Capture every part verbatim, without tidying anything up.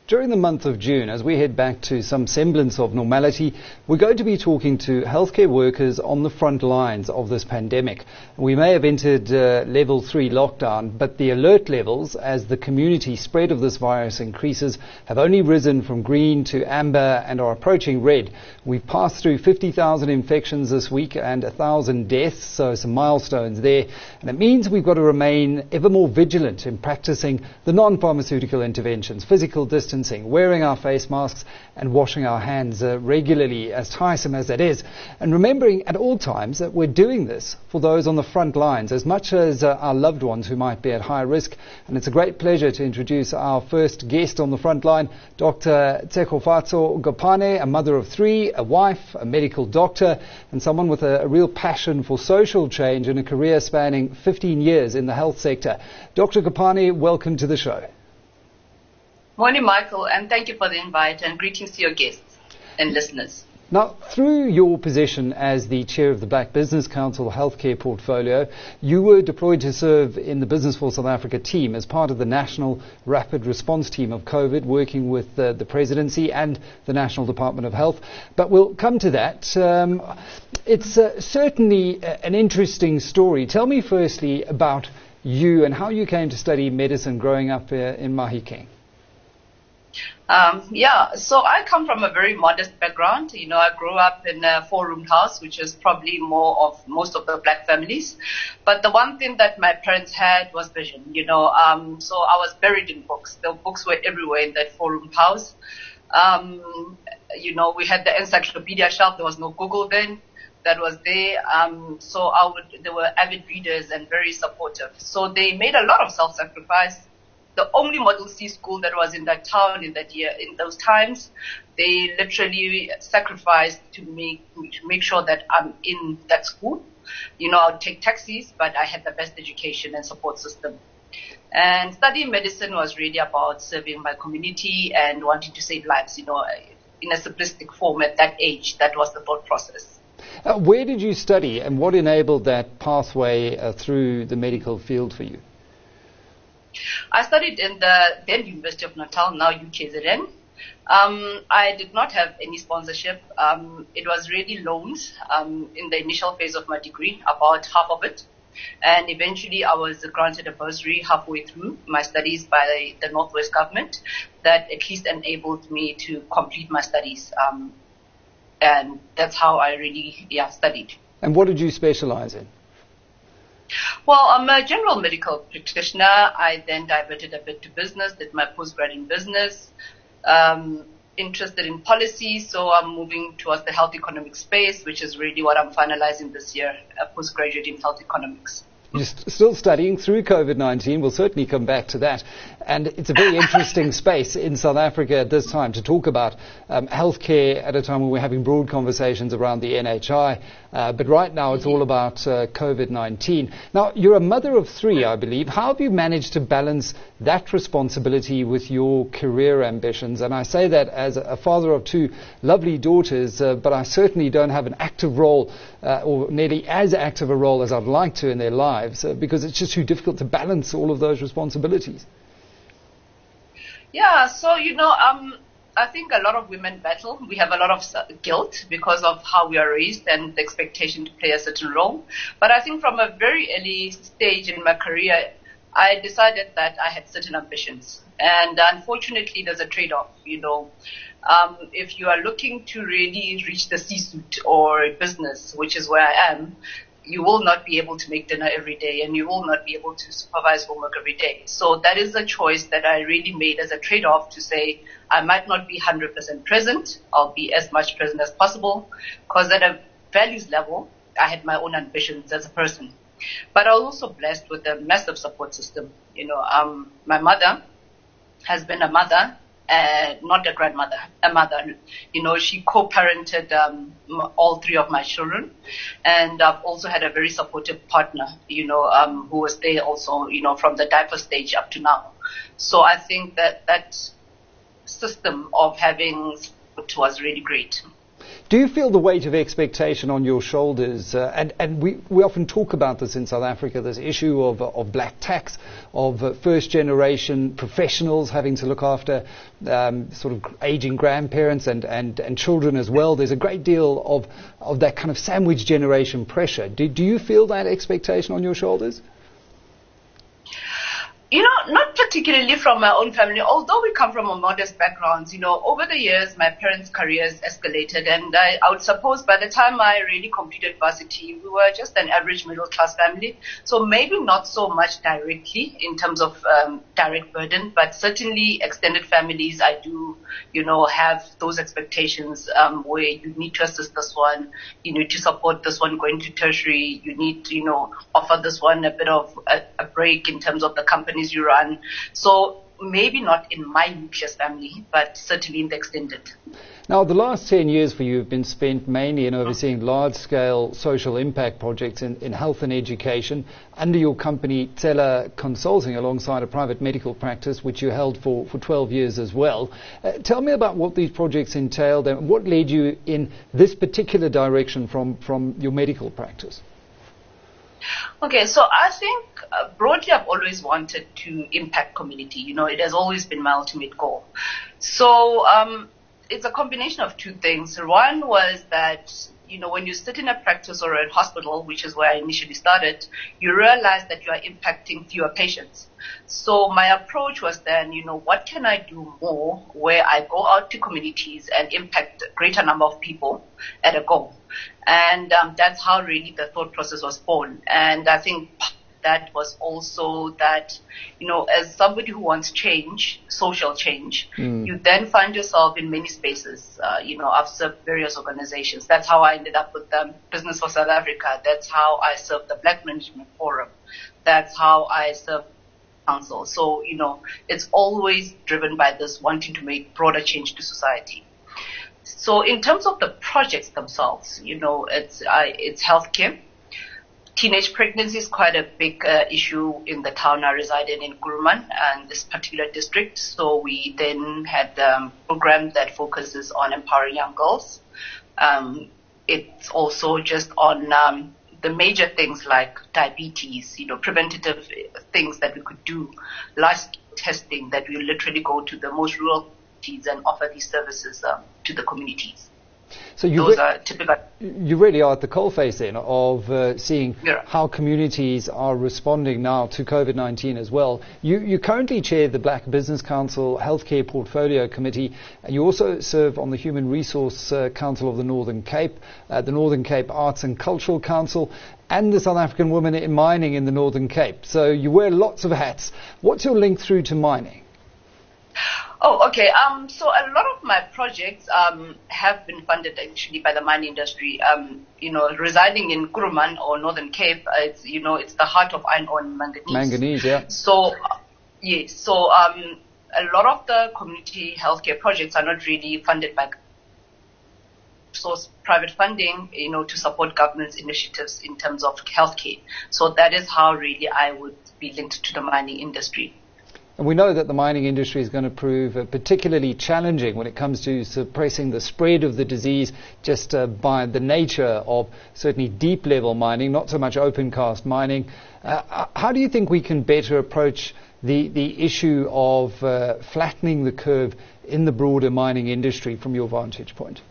During the month of June, as we head back to some semblance of normality, we're going to be talking to healthcare workers on the front lines of this pandemic. We may have entered uh, level three lockdown, but the alert levels as the community spread of this virus increases have only risen from green to amber and are approaching red. We've passed through fifty thousand infections this week and one thousand deaths, so some milestones there. And it means we've got to remain ever more vigilant in practicing the non-pharmaceutical interventions, physical distance, wearing our face masks and washing our hands uh, regularly, as tiresome as that is. And remembering at all times that we're doing this for those on the front lines as much as uh, our loved ones who might be at high risk. And it's a great pleasure to introduce our first guest on the front line, Doctor Tshegofatso Gopane, a mother of three, a wife, a medical doctor, and someone with a, a real passion for social change and a career spanning fifteen years in the health sector. Doctor Gopane, welcome to the show. Morning, Michael, and thank you for the invite, and greetings to your guests and listeners. Now, through your position as the chair of the Black Business Council Healthcare Portfolio, you were deployed to serve in the Business for South Africa team as part of the National Rapid Response Team of COVID, working with uh, the Presidency and the National Department of Health. But we'll come to that. Um, it's uh, certainly an interesting story. Tell me firstly about you and how you came to study medicine growing up uh, in Mahikeng. Um, yeah, so I come from a very modest background. You know, I grew up in a four-roomed house, which is probably more of most of the black families. But the one thing that my parents had was vision, you know. Um, so I was buried in books. The books were everywhere in that four-roomed house. Um, you know, we had the encyclopedia shelf. There was no Google then. That was there. Um, so I would, they were avid readers and very supportive. So they made a lot of self-sacrifice. The only Model C school that was in that town in that year, in those times, they literally sacrificed to make to make sure that I'm in that school. You know, I would take taxis, but I had the best education and support system. And studying medicine was really about serving my community and wanting to save lives. You know, in a simplistic form at that age, that was the thought process. Uh, where did you study, and what enabled that pathway uh, through the medical field for you? I studied in the then University of Natal, now U K Z N. Um, I did not have any sponsorship. Um, it was really loans um, in the initial phase of my degree, about half of it. And eventually I was granted a bursary halfway through my studies by the Northwest government that at least enabled me to complete my studies. Um, and that's how I really yeah, studied. And what did you specialize in? Well, I'm a general medical practitioner. I then diverted a bit to business, did my postgrad in business, um, interested in policy, so I'm moving towards the health economic space, which is really what I'm finalizing this year, a postgraduate in health economics. You're st- still studying through COVID nineteen. We'll certainly come back to that. And it's a very interesting space in South Africa at this time to talk about um, healthcare at a time when we're having broad conversations around the N H I. Uh, but right now it's all about uh, COVID nineteen. Now, you're a mother of three, I believe. How have you managed to balance that responsibility with your career ambitions? And I say that as a father of two lovely daughters, uh, but I certainly don't have an active role uh, or nearly as active a role as I'd like to in their lives uh, because it's just too difficult to balance all of those responsibilities. Yeah, so, you know, um, I think a lot of women battle. We have a lot of guilt because of how we are raised and the expectation to play a certain role. But I think from a very early stage in my career, I decided that I had certain ambitions. And unfortunately, there's a trade-off, you know. Um, if you are looking to really reach the C-suite or a business, which is where I am, you will not be able to make dinner every day and you will not be able to supervise homework every day. So that is a choice that I really made as a trade-off to say I might not be one hundred percent present. I'll be as much present as possible because at a values level, I had my own ambitions as a person. But I was also blessed with a massive support system. You know, um, my mother has been a mother, uh, not a grandmother, a mother. You know, she co-parented um, all three of my children. And I've also had a very supportive partner, you know, um, who was there also, you know, from the diaper stage up to now. So I think that that system of having support was really great. Do you feel the weight of expectation on your shoulders? Uh, and and we, we often talk about this in South Africa, this issue of, of black tax, of uh, first-generation professionals having to look after um, sort of aging grandparents and, and, and children as well. There's a great deal of, of that kind of sandwich generation pressure. Do, do you feel that expectation on your shoulders? You know, not particularly from my own family, although we come from a modest backgrounds. You know, over the years, my parents' careers escalated, and I, I would suppose by the time I really completed varsity, we were just an average middle-class family. So maybe not so much directly in terms of um, direct burden, but certainly extended families, I do, you know, have those expectations um, where you need to assist this one, you need to support this one going to tertiary, you need to, you know, offer this one a bit of a, a break in terms of the company you run. So maybe not in my nucleus family, but certainly in the extended. Now, the last ten years for you have been spent mainly in overseeing large-scale social impact projects in, in health and education under your company Tela Consulting, alongside a private medical practice which you held for, for twelve years as well. Uh, tell me about what these projects entailed and what led you in this particular direction from, from your medical practice. Okay, so I think uh, broadly I've always wanted to impact community. You know, it has always been my ultimate goal. So um, it's a combination of two things. One was that, you know, when you sit in a practice or a hospital, which is where I initially started, you realize that you are impacting fewer patients. So my approach was then, you know, what can I do more where I go out to communities and impact a greater number of people at a go? And um, that's how really the thought process was born. And I think that was also that, you know, as somebody who wants change, social change, mm. you then find yourself in many spaces. Uh, you know, I've served various organizations. That's how I ended up with um, Business for South Africa. That's how I served the Black Management Forum. That's how I served council. So, you know, it's always driven by this wanting to make broader change to society. So in terms of the projects themselves, you know, it's uh, it's healthcare. Teenage pregnancy is quite a big uh, issue in the town I reside in, in Kuruman, and this particular district. So we then had um, a program that focuses on empowering young girls. Um, it's also just on um, the major things like diabetes, you know, preventative things that we could do, large testing that we literally go to the most rural and offer these services um, to the communities. So you, Those re- are typical. you really are at the coalface then of uh, seeing yeah. how communities are responding now to COVID nineteen as well. You, you currently chair the Black Business Council Healthcare Portfolio Committee, and you also serve on the Human Resource uh, Council of the Northern Cape, uh, the Northern Cape Arts and Cultural Council, and the South African Women in Mining in the Northern Cape. So you wear lots of hats. What's your link through to mining? Oh, okay. Um, so a lot of my projects um, have been funded actually by the mining industry. Um, you know, residing in Kuruman or Northern Cape, uh, it's, you know, it's the heart of iron ore and manganese. Manganese, yeah. So, uh, yes. So um, a lot of the community healthcare projects are not really funded by source private funding, you know, to support government's initiatives in terms of healthcare. So that is how really I would be linked to the mining industry. And we know that the mining industry is going to prove uh, particularly challenging when it comes to suppressing the spread of the disease just uh, by the nature of certainly deep level mining, not so much open cast mining. Uh, how do you think we can better approach the, the issue of uh, flattening the curve in the broader mining industry from your vantage point?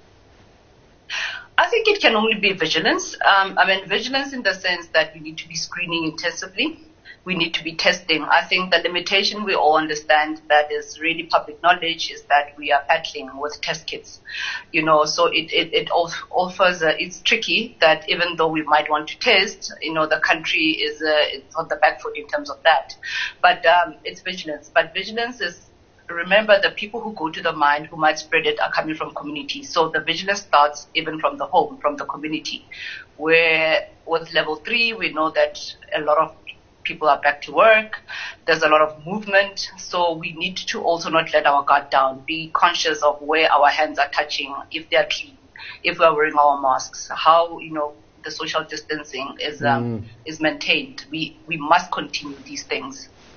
I think it can only be vigilance. Um, I mean, vigilance in the sense that we need to be screening intensively. We need to be testing. I think the limitation we all understand that is really public knowledge is that we are battling with test kits. You know, so it, it, it offers, a, it's tricky that even though we might want to test, you know, the country is uh, it's on the back foot in terms of that. But um, it's vigilance. But vigilance is, remember, the people who go to the mine who might spread it are coming from communities. So the vigilance starts even from the home, from the community. Where with level three, we know that a lot of people are back to work. There's a lot of movement. So we need to also not let our guard down, be conscious of where our hands are touching, if they're clean, if we're wearing our masks, how, you know, the social distancing is um, mm. is maintained. We we must continue these things.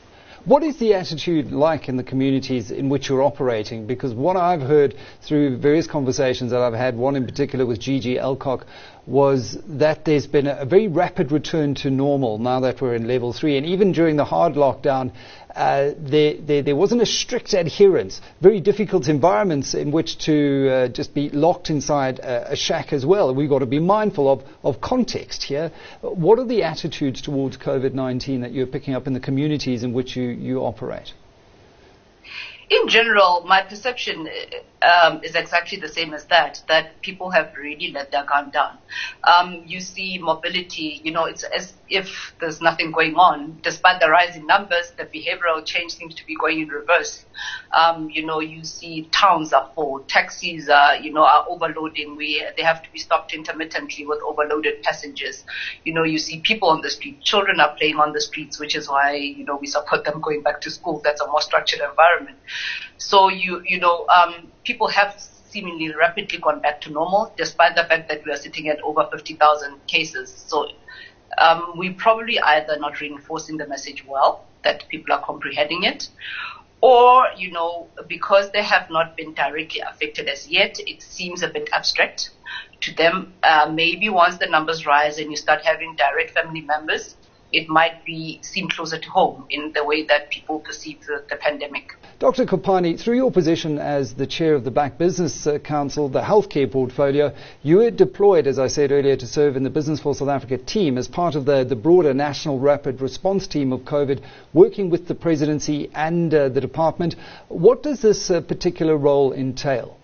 What is the attitude like in the communities in which you're operating? Because what I've heard through various conversations that I've had, one in particular with Gigi Elcock, was that there's been a, a very rapid return to normal now that we're in level three. And even during the hard lockdown, uh, there, there, there wasn't a strict adherence. Very difficult environments in which to uh, just be locked inside a, a shack as well. We've got to be mindful of, of context here. What are the attitudes towards COVID nineteen that you're picking up in the communities in which you, you operate? In general, my perception um, is exactly the same as that, that people have really let their guard down. Um, you see mobility, you know, it's as if there's nothing going on. Despite the rise in numbers, the behavioral change seems to be going in reverse. Um, you know, you see towns are full, taxis are, you know, are overloading. We, they have to be stopped intermittently with overloaded passengers. You know, you see people on the street, children are playing on the streets, which is why, you know, we support them going back to school. That's a more structured environment. So you, you know, um, people have seemingly rapidly gone back to normal, despite the fact that we are sitting at over fifty thousand cases. So, um, we probably either not reinforcing the message well, that people are comprehending it, or, you know, because they have not been directly affected as yet, it seems a bit abstract to them. Uh, maybe once the numbers rise and you start having direct family members, it might be seem closer to home in the way that people perceive the, the pandemic. Doctor Kopani, through your position as the chair of the Black Business Council, the healthcare portfolio, you were deployed, as I said earlier, to serve in the Business for South Africa team as part of the, the broader National Rapid Response Team of COVID, working with the presidency and uh, the department. What does this uh, particular role entail?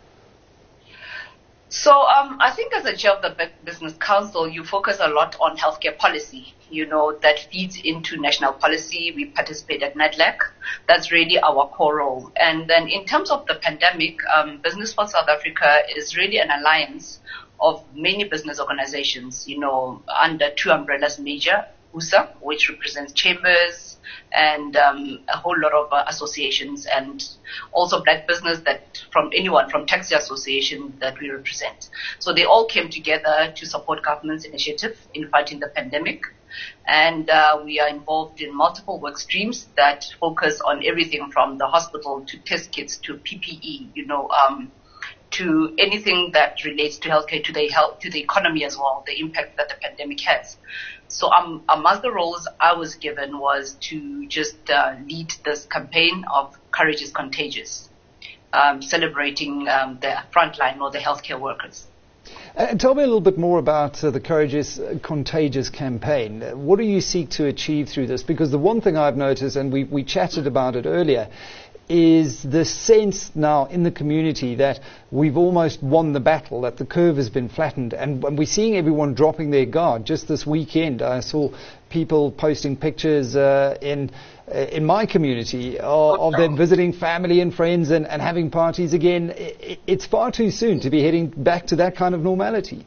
So um, I think as a chair of the Business Council, you focus a lot on healthcare policy, you know, that feeds into national policy. We participate at NADLAC. That's really our core role. And then in terms of the pandemic, um, Business for South Africa is really an alliance of many business organizations, you know, under two umbrellas major, U S A, which represents chambers, and um, a whole lot of uh, associations, and also black business that from anyone from taxi association that we represent. So they all came together to support government's initiative in fighting the pandemic. And uh, we are involved in multiple work streams that focus on everything from the hospital to test kits to P P E, you know, um, to anything that relates to healthcare, to the health, to the economy as well, the impact that the pandemic has. So um, among the roles I was given was to just uh, lead this campaign of Courage is Contagious, um, celebrating um, the frontline or the healthcare workers. Uh, tell me a little bit more about uh, the Courage is Contagious campaign. What do you seek to achieve through this? Because the one thing I've noticed, and we, we chatted about it earlier, is the sense now in the community that we've almost won the battle, that the curve has been flattened, and we're seeing everyone dropping their guard. Just this weekend, I saw people posting pictures uh, in uh, in my community of, of them visiting family and friends and, and having parties again. It, it's far too soon to be heading back to that kind of normality.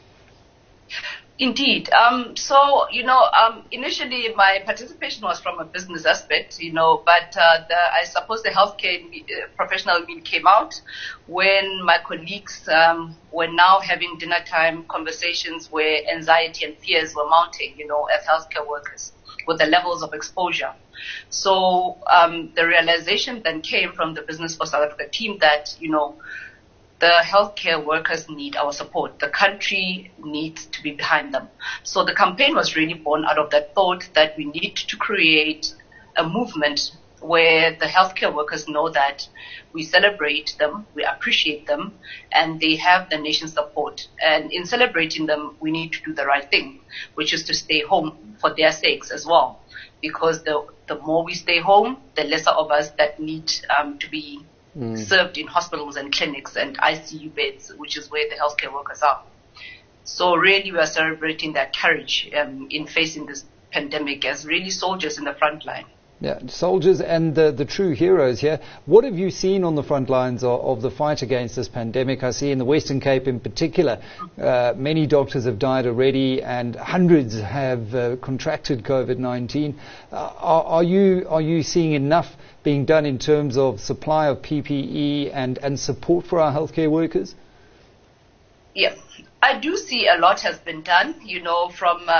Indeed. Um, so, you know, um, initially my participation was from a business aspect, you know, but uh, the, I suppose the healthcare uh, professional in me came out when my colleagues um, were now having dinner time conversations where anxiety and fears were mounting, you know, as healthcare workers with the levels of exposure. So um, the realization then came from the Business for South Africa team that, you know, the healthcare workers need our support. The country needs to be behind them. So the campaign was really born out of that thought that we need to create a movement where the healthcare workers know that we celebrate them, we appreciate them, and they have the nation's support. And in celebrating them, we need to do the right thing, which is to stay home for their sakes as well. Because the, the more we stay home, the lesser of us that need um, to be Mm. served in hospitals and clinics and I C U beds, which is where the healthcare workers are. So really we are celebrating that courage um, in facing this pandemic as really soldiers in the front line. Yeah, soldiers and the, the true heroes here. What have you seen on the front lines of, of the fight against this pandemic? I see in the Western Cape in particular, uh, many doctors have died already and hundreds have uh, contracted COVID nineteen. Uh, are, are you are you seeing enough being done in terms of supply of P P E and, and support for our healthcare workers? Yes, I do see a lot has been done, you know, from uh,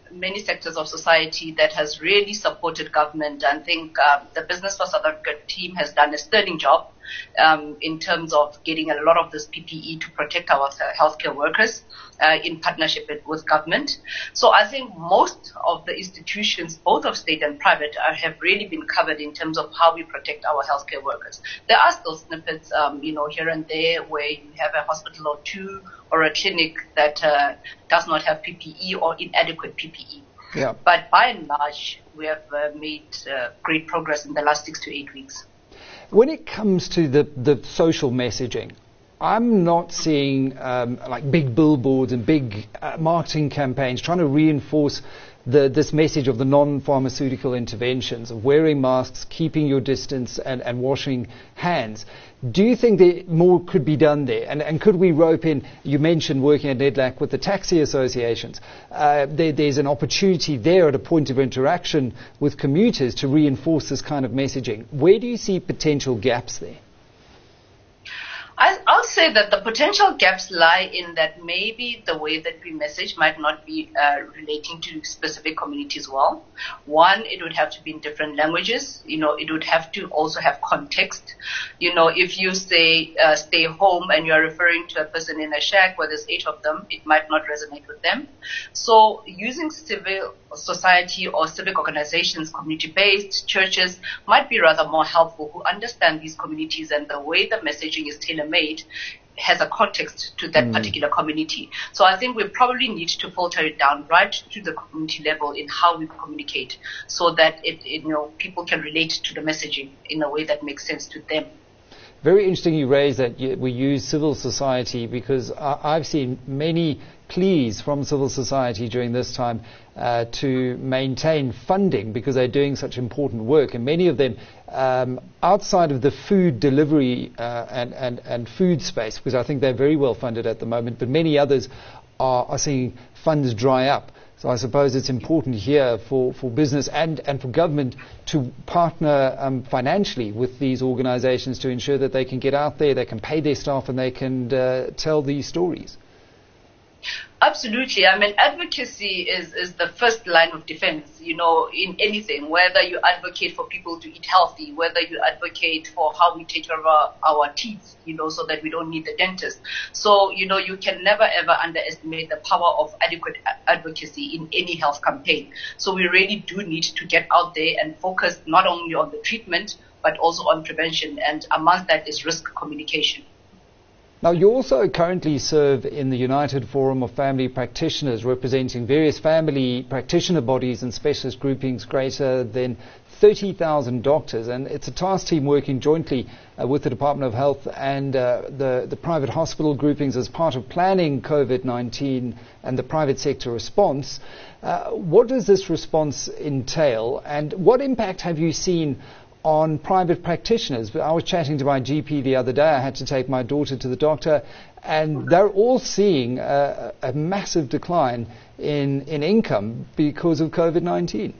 many sectors of society that has really supported government. I think uh, the Business for South Africa team has done a sterling job um, in terms of getting a lot of this P P E to protect our healthcare workers uh, in partnership with, with government. So I think most of the institutions, both of state and private, are, have really been covered in terms of how we protect our healthcare workers. There are still snippets, um, you know, here and there where you have a hospital or two or a clinic that uh, does not have P P E or inadequate P P E. Yeah. But by and large, we have uh, made uh, great progress in the last six to eight weeks. When it comes to the, the social messaging, I'm not seeing um, like big billboards and big uh, marketing campaigns trying to reinforce the, this message of the non-pharmaceutical interventions of wearing masks, keeping your distance, and, and washing hands. Do you think that more could be done there? And, and could we rope in, you mentioned working at NEDLAC with the taxi associations. Uh, there, there's an opportunity there at a point of interaction with commuters to reinforce this kind of messaging. Where do you see potential gaps there? I, I'll say that the potential gaps lie in that maybe the way that we message might not be uh, relating to specific communities well. One, it would have to be in different languages. You know, it would have to also have context. You know, if you say uh, stay home and you're referring to a person in a shack where there's eight of them, it might not resonate with them. So using civil society or civic organizations, community-based churches, might be rather more helpful, who understand these communities and the way the messaging is tailor-made has a context to that mm. particular community. So I think we probably need to filter it down right to the community level in how we communicate, so that it, it, you know, people can relate to the messaging in a way that makes sense to them. Very interesting you raise that we use civil society, because I've seen many pleas from civil society during this time uh, to maintain funding, because they're doing such important work, and many of them um, outside of the food delivery uh, and, and, and food space, because I think they're very well funded at the moment, but many others are, are seeing funds dry up. So I suppose it's important here for, for business and, and for government to partner um, financially with these organizations to ensure that they can get out there, they can pay their staff, and they can uh, tell these stories. Absolutely. I mean, advocacy is, is the first line of defense, you know, in anything, whether you advocate for people to eat healthy, whether you advocate for how we take care of our, our teeth, you know, so that we don't need the dentist. So, you know, you can never ever underestimate the power of adequate advocacy in any health campaign. So we really do need to get out there and focus not only on the treatment, but also on prevention. And amongst that is risk communication. Now, you also currently serve in the United Forum of Family Practitioners, representing various family practitioner bodies and specialist groupings greater than thirty thousand doctors. And it's a task team working jointly uh, with the Department of Health and uh, the, the private hospital groupings as part of planning COVID nineteen and the private sector response. Uh, what does this response entail, and what impact have you seen on private practitioners? I was chatting to my G P the other day. I had to take my daughter to the doctor, and they're all seeing a, a massive decline in, in income because of COVID nineteen.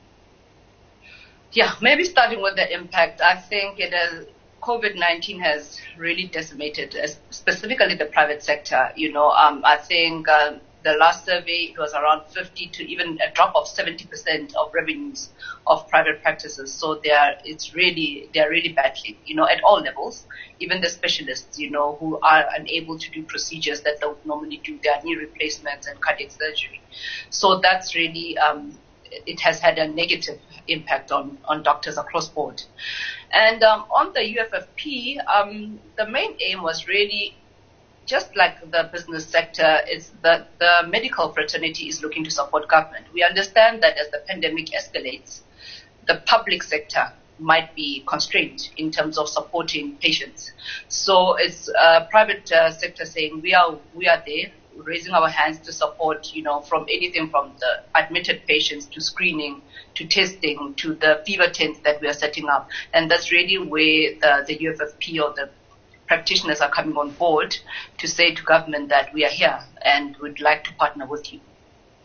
Yeah, maybe starting with the impact. I think it has, COVID nineteen has really decimated, uh, specifically the private sector. You know, um, I think uh, the last survey, it was around fifty to even a drop of seventy percent of revenues of private practices. So they are, it's really, they're really battling, you know, at all levels. Even the specialists, you know, who are unable to do procedures that they would normally do, their knee replacements and cardiac surgery. So that's really, um, it has had a negative impact on, on doctors across board. And um, on the U F F P, um, the main aim was really, just like the business sector, is that the medical fraternity is looking to support government. We understand that as the pandemic escalates, the public sector might be constrained in terms of supporting patients. So it's uh, private uh, sector saying we are we are there, raising our hands to support, you know, from anything from the admitted patients to screening to testing to the fever tents that we are setting up. And that's really where the, the U F F P or the practitioners are coming on board to say to government that we are here and would like to partner with you.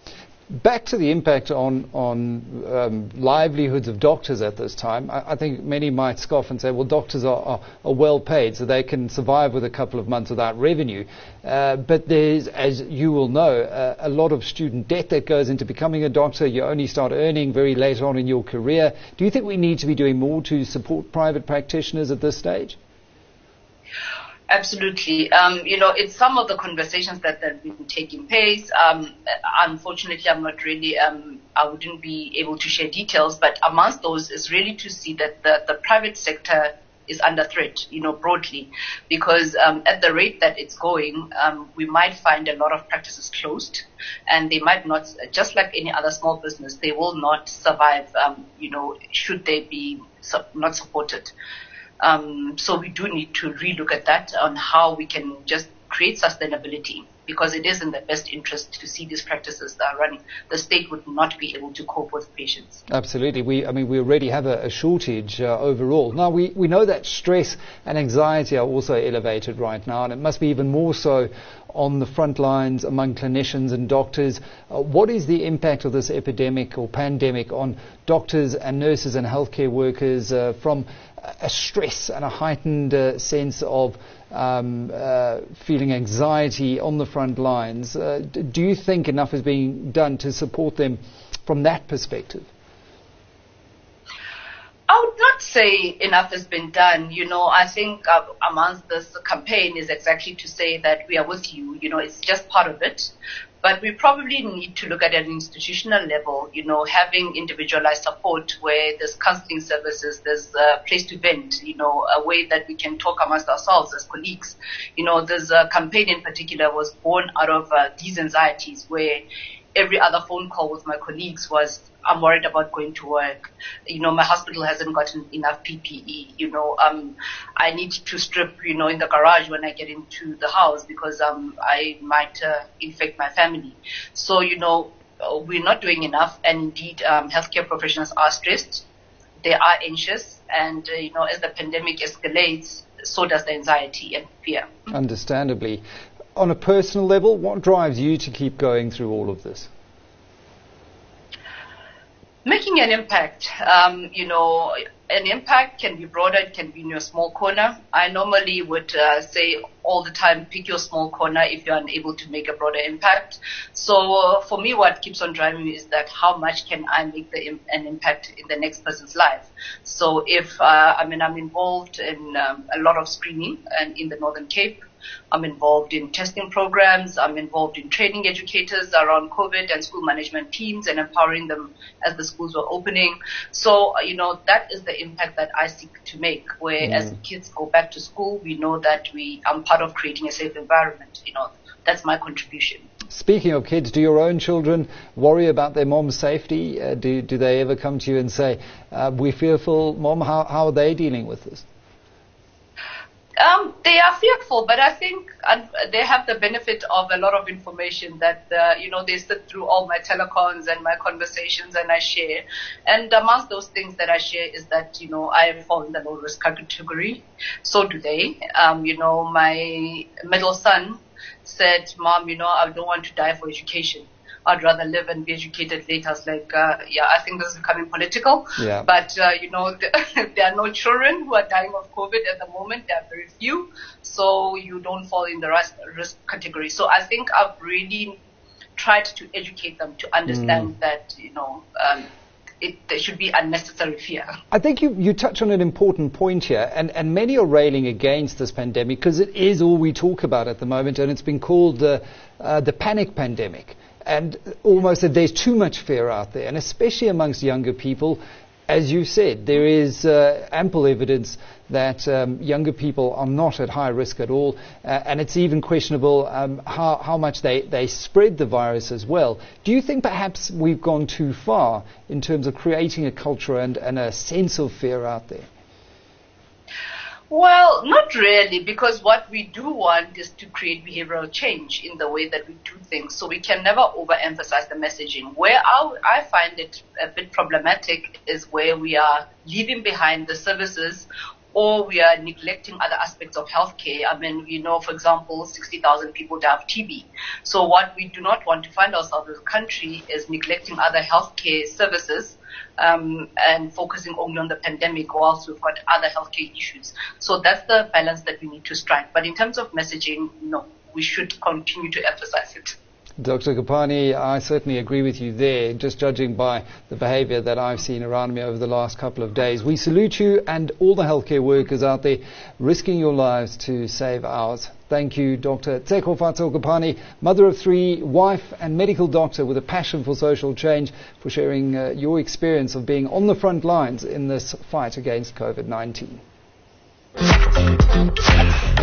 Back to the impact on on um, livelihoods of doctors at this time. I, I think many might scoff and say, well, doctors are, are, are well paid, so they can survive with a couple of months without revenue. Uh, but there's, as you will know, uh, a lot of student debt that goes into becoming a doctor. You only start earning very late on in your career. Do you think we need to be doing more to support private practitioners at this stage? Absolutely. Um, you know, it's some of the conversations that have been taking place. Um, unfortunately, I'm not really, um, I wouldn't be able to share details, but amongst those is really to see that the, the private sector is under threat, you know, broadly, because um, at the rate that it's going, um, we might find a lot of practices closed, and they might not, just like any other small business, they will not survive, um, you know, should they be su- not supported. Um, so we do need to relook at that on how we can just create sustainability, because it is in the best interest to see these practices that are running. The state would not be able to cope with patients. Absolutely. We, I mean, we already have a, a shortage uh, overall. Now, we, we know that stress and anxiety are also elevated right now, and it must be even more so on the front lines among clinicians and doctors. Uh, what is the impact of this epidemic or pandemic on doctors and nurses and healthcare workers uh, from a stress and a heightened uh, sense of um, uh, feeling anxiety on the front lines? Uh, d- do you think enough is being done to support them from that perspective? I would not say enough has been done. You know, I think uh, amongst this campaign is exactly to say that we are with you. You know, it's just part of it. But we probably need to look at an institutional level, you know, having individualized support where there's counseling services, there's a place to vent, you know, a way that we can talk amongst ourselves as colleagues. You know, there's a campaign in particular was born out of uh, these anxieties where every other phone call with my colleagues was, I'm worried about going to work. You know, my hospital hasn't gotten enough P P E. You know, um, I need to strip, you know, in the garage when I get into the house because um, I might uh, infect my family. So, you know, we're not doing enough. And indeed, um, healthcare professionals are stressed. They are anxious. And, uh, you know, as the pandemic escalates, so does the anxiety and fear. Understandably. On a personal level, what drives you to keep going through all of this? Making an impact. Um, you know, an impact can be broader, it can be in your small corner. I normally would uh, say all the time, pick your small corner if you're unable to make a broader impact. So uh, for me, what keeps on driving me is that how much can I make the, an impact in the next person's life? So if, uh, I mean, I'm involved in um, a lot of screening and in the Northern Cape. I'm involved in testing programs. I'm involved in training educators around COVID and school management teams and empowering them as the schools were opening. So, you know, that is the impact that I seek to make, where mm. as kids go back to school, we know that we I'm part of creating a safe environment. You know, that's my contribution. Speaking of kids, do your own children worry about their mom's safety? Uh, do, do they ever come to you and say, uh, we're fearful, Mom, how, how are they dealing with this? Um, they are fearful, but I think uh, they have the benefit of a lot of information that, uh, you know, they sit through all my telecons and my conversations and I share. And amongst those things that I share is that, you know, I fall in the low risk category. So do they. Um, you know, my middle son said, Mom, you know, I don't want to die for education. I'd rather live and be educated later. I was like, uh, yeah, I think this is becoming political. Yeah. But, uh, you know, there are no children who are dying of COVID at the moment. There are very few. So you don't fall in the risk, risk category. So I think I've really tried to educate them to understand mm. that, you know, um, It, there should be unnecessary fear. I think you, you touch on an important point here, and, and many are railing against this pandemic because it is all we talk about at the moment, and it's been called uh, uh, the panic pandemic. And almost that there's too much fear out there, and especially amongst younger people. As you said, there is uh, ample evidence that um, younger people are not at high risk at all, uh, and it's even questionable um, how, how much they, they spread the virus as well. Do you think perhaps we've gone too far in terms of creating a culture and, and a sense of fear out there? Well, not really, because what we do want is to create behavioral change in the way that we do things. So we can never overemphasize the messaging. Where I, I find it a bit problematic is where we are leaving behind the services or we are neglecting other aspects of healthcare. I mean, we know, for example, sixty thousand people die of T B. So what we do not want to find ourselves as a country is neglecting other healthcare services um, and focusing only on the pandemic whilst we've got other healthcare issues. So that's the balance that we need to strike. But in terms of messaging, no, we should continue to emphasize it. Doctor Kopane, I certainly agree with you there, just judging by the behavior that I've seen around me over the last couple of days. We salute you and all the healthcare workers out there risking your lives to save ours. Thank you, Doctor Tsekofatso Kopane, mother of three, wife and medical doctor with a passion for social change, for sharing uh, your experience of being on the front lines in this fight against COVID nineteen.